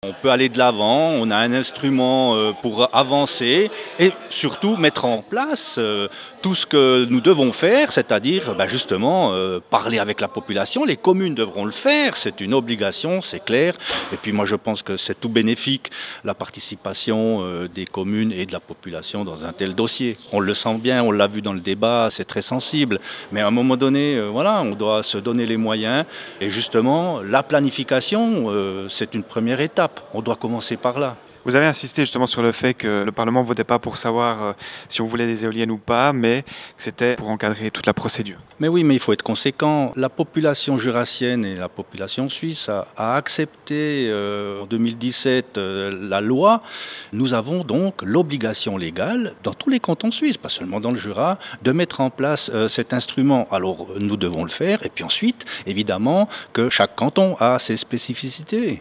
On peut aller de l'avant, on a un instrument pour avancer et surtout mettre en place tout ce que nous devons faire, c'est-à-dire justement parler avec la population. Les communes devront le faire, c'est une obligation, c'est clair. Et puis moi je pense que c'est tout bénéfique, la participation des communes et de la population dans un tel dossier. On le sent bien, on l'a vu dans le débat, c'est très sensible. Mais à un moment donné, on doit se donner les moyens. Et justement, la planification, c'est une première étape. On doit commencer par là. Vous avez insisté justement sur le fait que le Parlement ne votait pas pour savoir si on voulait des éoliennes ou pas, mais que c'était pour encadrer toute la procédure. Mais oui, mais il faut être conséquent. La population jurassienne et la population suisse a accepté en 2017 la loi. Nous avons donc l'obligation légale, dans tous les cantons suisses, pas seulement dans le Jura, de mettre en place cet instrument. Alors nous devons le faire. Et puis ensuite, évidemment, que chaque canton a ses spécificités.